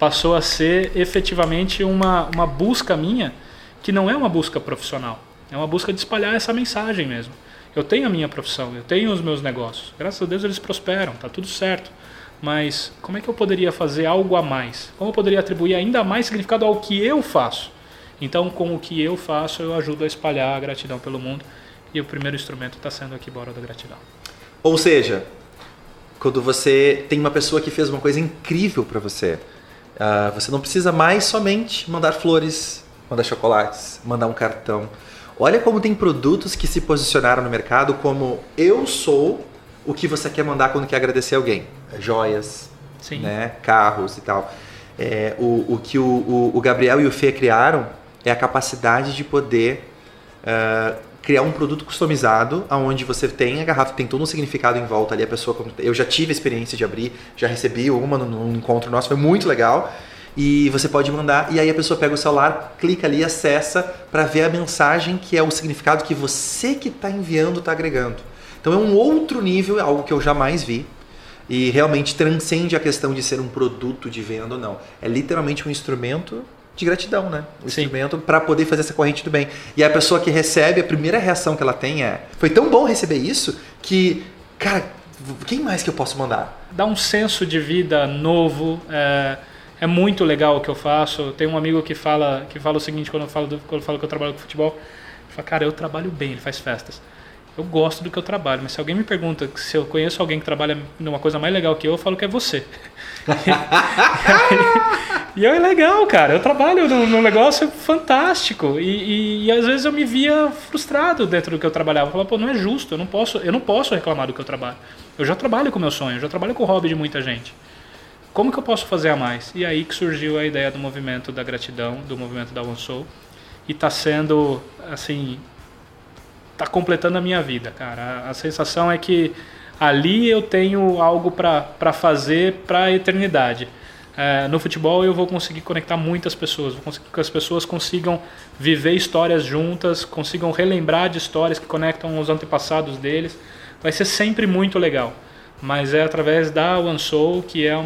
passou a ser efetivamente uma busca minha, que não é uma busca profissional, é uma busca de espalhar essa mensagem mesmo. Eu tenho a minha profissão, eu tenho os meus negócios, graças a Deus eles prosperam, tá tudo certo. Mas como é que eu poderia fazer algo a mais? Como eu poderia atribuir ainda mais significado ao que eu faço? Então, com o que eu faço, eu ajudo a espalhar a gratidão pelo mundo. E o primeiro instrumento está sendo aqui Bora da Gratidão.
Ou seja, quando você tem uma pessoa que fez uma coisa incrível para você, você não precisa mais somente mandar flores, mandar chocolates, mandar um cartão. Olha como tem produtos que se posicionaram no mercado como eu sou o que você quer mandar quando quer agradecer alguém. Joias, né? Carros e tal. O que o Gabriel e o Fê criaram é a capacidade de poder criar um produto customizado, onde você tem a garrafa, tem todo um significado em volta ali. A pessoa, eu já tive a experiência de abrir, já recebi uma num encontro nosso, foi muito legal. E você pode mandar, e aí a pessoa pega o celular, clica ali, acessa para ver a mensagem que é o significado que você que está enviando está agregando. Então é um outro nível, é algo que eu jamais vi. E realmente transcende a questão de ser um produto de venda ou não. É literalmente um instrumento de gratidão, né? Um instrumento para poder fazer essa corrente do bem. E a pessoa que recebe, a primeira reação que ela tem foi tão bom receber isso que, cara, quem mais que eu posso mandar?
Dá um senso de vida novo, é muito legal o que eu faço. Tem um amigo que fala o seguinte, quando eu falo que eu trabalho com futebol, ele fala, cara, eu trabalho bem, ele faz festas. Eu gosto do que eu trabalho, mas se alguém me pergunta se eu conheço alguém que trabalha numa coisa mais legal que eu falo que é você. E é legal, cara. Eu trabalho num negócio fantástico e às vezes eu me via frustrado dentro do que eu trabalhava. Eu falava, pô, não é justo, eu não posso reclamar do que eu trabalho. Eu já trabalho com o meu sonho, eu já trabalho com o hobby de muita gente. Como que eu posso fazer a mais? E aí que surgiu a ideia do movimento da gratidão, do movimento da One Soul. E tá sendo, assim, tá completando a minha vida, cara. A sensação é que ali eu tenho algo para fazer para a eternidade. No futebol eu vou conseguir conectar muitas pessoas, vou conseguir que as pessoas consigam viver histórias juntas, consigam relembrar de histórias que conectam os antepassados deles. Vai ser sempre muito legal, mas é através da One Soul, que é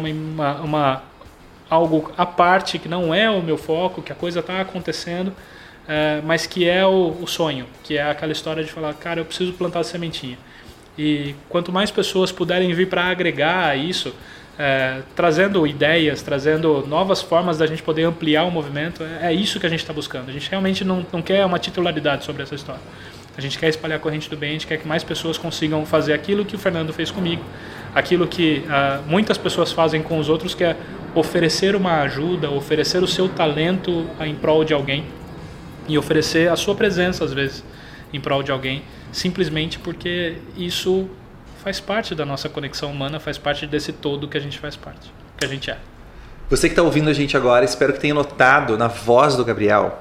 algo à parte, que não é o meu foco, que a coisa está acontecendo, mas que é o sonho, que é aquela história de falar, cara, eu preciso plantar a sementinha. E quanto mais pessoas puderem vir para agregar isso, trazendo ideias, trazendo novas formas da gente poder ampliar o movimento, é isso que a gente está buscando. A gente realmente não quer uma titularidade sobre essa história. A gente quer espalhar a corrente do bem, a gente quer que mais pessoas consigam fazer aquilo que o Fernando fez comigo, aquilo que muitas pessoas fazem com os outros, que é oferecer uma ajuda, oferecer o seu talento em prol de alguém e oferecer a sua presença, às vezes, em prol de alguém, simplesmente porque isso faz parte da nossa conexão humana, faz parte desse todo que a gente faz parte, que a gente é.
Você que está ouvindo a gente agora, espero que tenha notado na voz do Gabriel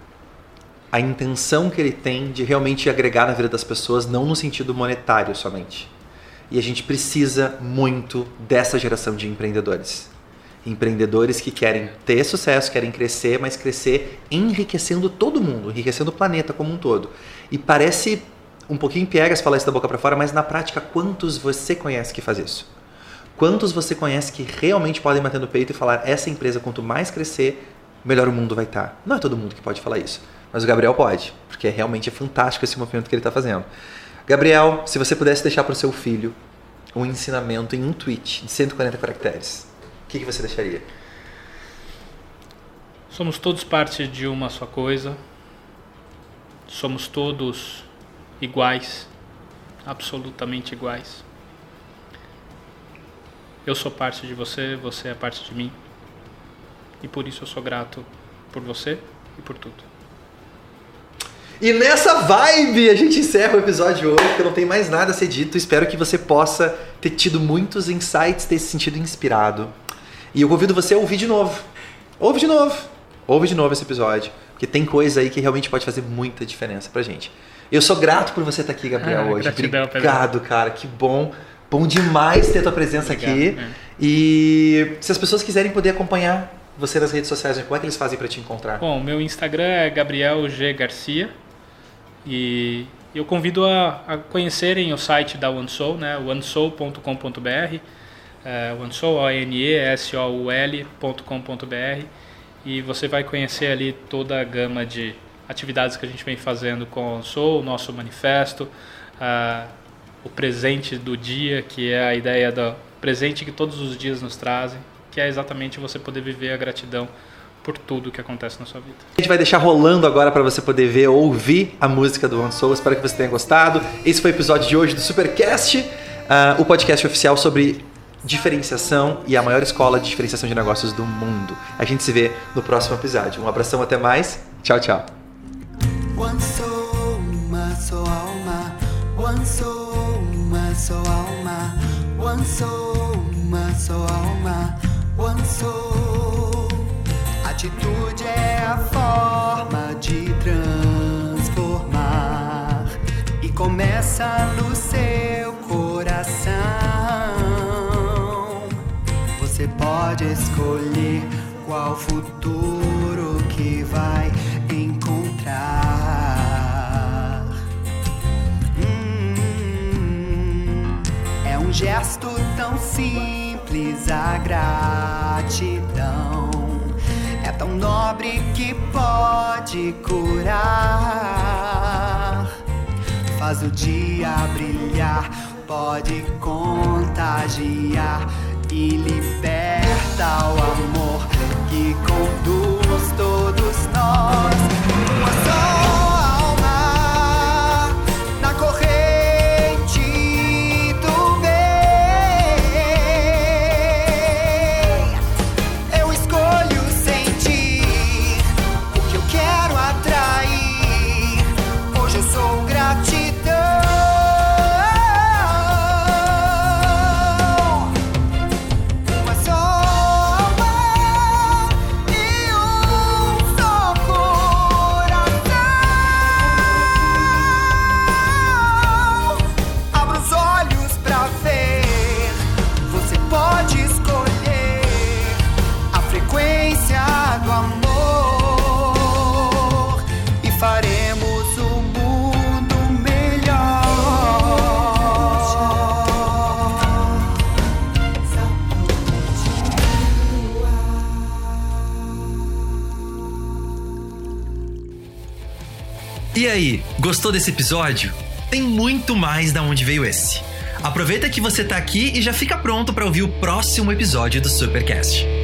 a intenção que ele tem de realmente agregar na vida das pessoas, não no sentido monetário somente. E a gente precisa muito dessa geração de empreendedores. Empreendedores que querem ter sucesso, querem crescer, mas crescer enriquecendo todo mundo, enriquecendo o planeta como um todo. E parece um pouquinho piegas falar isso da boca para fora, mas na prática, quantos você conhece que faz isso? Quantos você conhece que realmente podem bater no peito e falar, essa empresa, quanto mais crescer, melhor o mundo vai estar? Não é todo mundo que pode falar isso, mas o Gabriel pode, porque realmente é fantástico esse movimento que ele está fazendo. Gabriel, se você pudesse deixar para o seu filho um ensinamento em um tweet de 140 caracteres, o que você deixaria?
Somos todos parte de uma só coisa, somos todos iguais, absolutamente iguais. Eu sou parte de você, você é parte de mim, e por isso eu sou grato por você e por tudo.
E nessa vibe a gente encerra o episódio de hoje, porque não tem mais nada a ser dito. Espero que você possa ter tido muitos insights, ter se sentido inspirado. E eu convido você a ouvir de novo. Ouve de novo esse episódio, porque tem coisa aí que realmente pode fazer muita diferença pra gente. Eu sou grato por você estar aqui, Gabriel, hoje.
Gratidão,
obrigado, cara, que bom. Bom demais ter tua presença aqui. E se as pessoas quiserem poder acompanhar você nas redes sociais, como é que eles fazem para te encontrar?
Bom, meu Instagram é Gabriel G. Garcia. E eu convido a conhecerem o site da One Soul, né, onesoul.com.br. OneSoul, onesoul.com.br, e você vai conhecer ali toda a gama de atividades que a gente vem fazendo com a OneSoul, o nosso manifesto, o presente do dia, que é a ideia do presente que todos os dias nos trazem, que é exatamente você poder viver a gratidão por tudo que acontece na sua vida.
A gente vai deixar rolando agora para você poder ver ou ouvir a música do OneSoul. Espero que você tenha gostado. Esse foi o episódio de hoje do Supercast, o podcast oficial sobre diferenciação e a maior escola de diferenciação de negócios do mundo. A gente se vê no próximo episódio. Um abração, até mais. Tchau, tchau.
OneSoul, uma só alma. OneSoul, uma só alma. OneSoul, uma só alma. OneSoul. Atitude é a forma de transformar e começa no seu coração. Você pode escolher qual futuro que vai encontrar. É um gesto tão simples, a gratidão. É tão nobre que pode curar. Faz o dia brilhar, pode contagiar e liberta o amor que conduz todos nós. Uma só alma na corrente do bem. Eu escolho sentir o que eu quero atrair. Hoje eu sou gratidão. Uma só alma e um só coração. Abra os olhos pra ver. Você pode escolher a frequência do amor e faremos o mundo melhor.
E aí, gostou desse episódio? Tem muito mais da onde veio esse. Aproveita que você tá aqui e já fica pronto para ouvir o próximo episódio do Supercast.